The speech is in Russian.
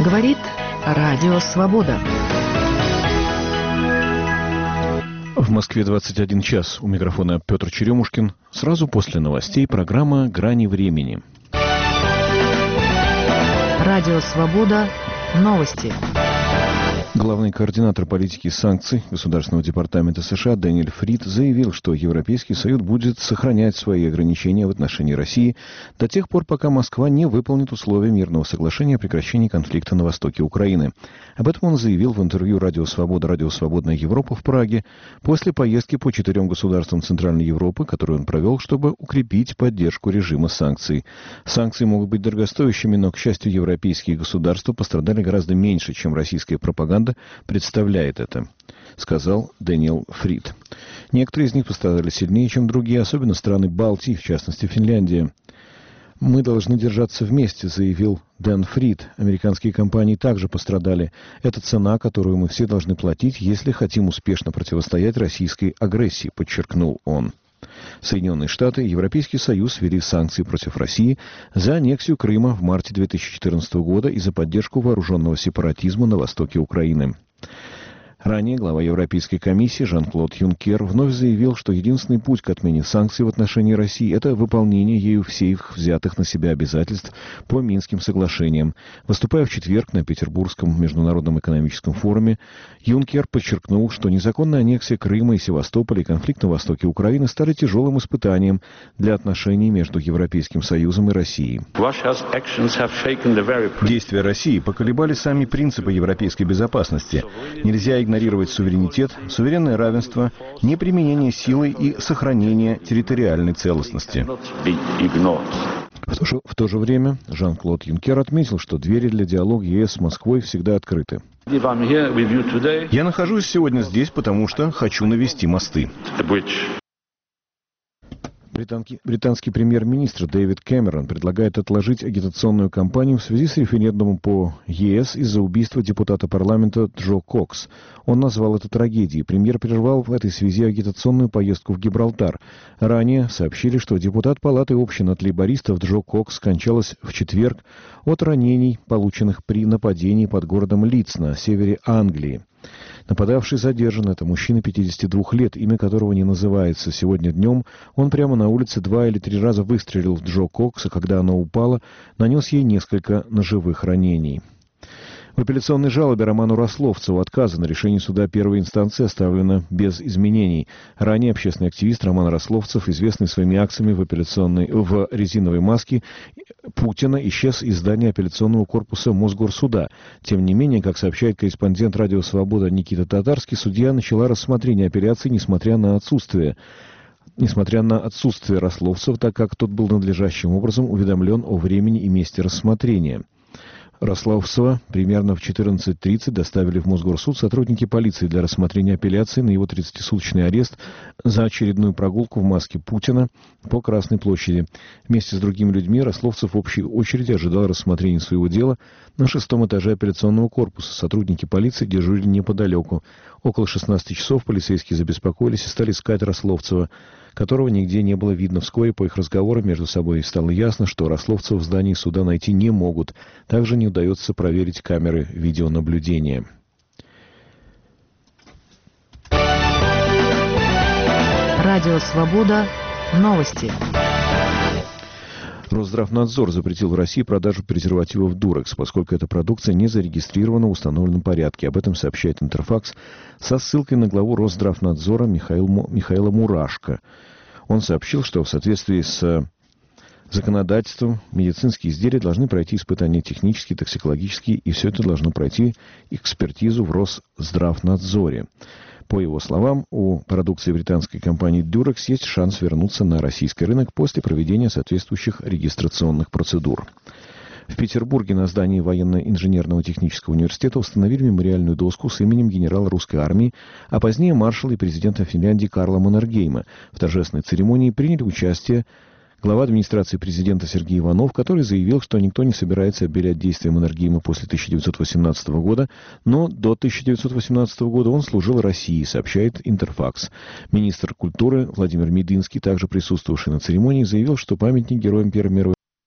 Говорит Радио Свобода. В Москве 21 час. У микрофона Петр Черемушкин. Сразу после новостей программа «Грани времени». Радио Свобода. Новости. Главный координатор политики и санкций Государственного департамента США Дэниэль Фрид заявил, что Европейский Союз будет сохранять свои ограничения в отношении России до тех пор, пока Москва не выполнит условия мирного соглашения о прекращении конфликта на востоке Украины. Об этом он заявил в интервью «Радио Свобода», «Радио Свободная Европа» в Праге после поездки по 4 государствам Центральной Европы, которую он провел, чтобы укрепить поддержку режима санкций. Санкции могут быть дорогостоящими, но, к счастью, европейские государства пострадали гораздо меньше, чем российская пропаганда представляет это, сказал Дэниэль Фрид. Некоторые из них пострадали сильнее, чем другие, особенно страны Балтии, в частности Финляндия. «Мы должны держаться вместе», заявил Дэн Фрид. Американские компании также пострадали. Это цена, которую мы все должны платить, если хотим успешно противостоять российской агрессии, подчеркнул он. Соединенные Штаты и Европейский Союз ввели санкции против России за аннексию Крыма в марте 2014 года и за поддержку вооруженного сепаратизма на востоке Украины. Ранее глава Европейской комиссии Жан-Клод Юнкер вновь заявил, что единственный путь к отмене санкций в отношении России – это выполнение ею всех взятых на себя обязательств по Минским соглашениям. Выступая в четверг на Петербургском международном экономическом форуме, Юнкер подчеркнул, что незаконная аннексия Крыма и Севастополя и конфликт на востоке Украины стали тяжелым испытанием для отношений между Европейским Союзом и Россией. Действия России поколебали сами принципы европейской безопасности. Нельзя игнорировать суверенитет, суверенное равенство, неприменение силы и сохранение территориальной целостности. В то же время Жан-Клод Юнкер отметил, что двери для диалога ЕС с Москвой всегда открыты. «Я нахожусь сегодня здесь, потому что хочу навести мосты». Британский премьер-министр Дэвид Кэмерон предлагает отложить агитационную кампанию в связи с референдумом по ЕС из-за убийства депутата парламента Джо Кокс. Он назвал это трагедией. Премьер прервал в этой связи агитационную поездку в Гибралтар. Ранее сообщили, что депутат Палаты общин от лейбористов Джо Кокс скончалась в четверг от ранений, полученных при нападении под городом Лидс на севере Англии. Нападавший задержан. Это мужчина 52 лет, имя которого не называется. Сегодня днем он прямо на улице 2 или 3 раза выстрелил в Джо Кокс, а когда она упала, нанес ей несколько ножевых ранений. В апелляционной жалобе Роману Рословцеву отказано. Решение суда первой инстанции оставлено без изменений. Ранее общественный активист Роман Рословцев, известный своими акциями в резиновой маске Путина, исчез из здания апелляционного корпуса Мосгорсуда. Тем не менее, как сообщает корреспондент «Радио Свобода» Никита Татарский, судья начала рассмотрение апелляции, несмотря на отсутствие Рословцева, так как тот был надлежащим образом уведомлен о времени и месте рассмотрения. Рословцева примерно в 14:30 доставили в Мосгорсуд сотрудники полиции для рассмотрения апелляции на его 30-суточный арест за очередную прогулку в маске Путина по Красной площади. Вместе с другими людьми Рословцев в общей очереди ожидал рассмотрения своего дела на 6-м этаже апелляционного корпуса. Сотрудники полиции дежурили неподалеку. Около 16 часов полицейские забеспокоились и стали искать Рословцева, которого нигде не было видно. Вскоре по их разговорам между собой стало ясно, что Рословцева в здании суда найти не могут. Также не удается проверить камеры видеонаблюдения. Радио Свобода. Новости. Росздравнадзор запретил в России продажу презервативов Durex, поскольку эта продукция не зарегистрирована в установленном порядке. Об этом сообщает Интерфакс со ссылкой на главу Росздравнадзора Михаила Мурашко. Он сообщил, что в соответствии с законодательством медицинские изделия должны пройти испытания технические, токсикологические, и все это должно пройти экспертизу в Росздравнадзоре. По его словам, у продукции британской компании Durex есть шанс вернуться на российский рынок после проведения соответствующих регистрационных процедур. В Петербурге на здании военно-инженерного технического университета установили мемориальную доску с именем генерала русской армии, а позднее маршала и президента Финляндии Карла Маннергейма. В торжественной церемонии приняли участие глава администрации президента Сергей Иванов, который заявил, что никто не собирается обелять действия Маннергейма после 1918 года, но до 1918 года он служил России, сообщает Интерфакс. Министр культуры Владимир Мединский, также присутствовавший на церемонии, заявил, что памятник героям Первой мировой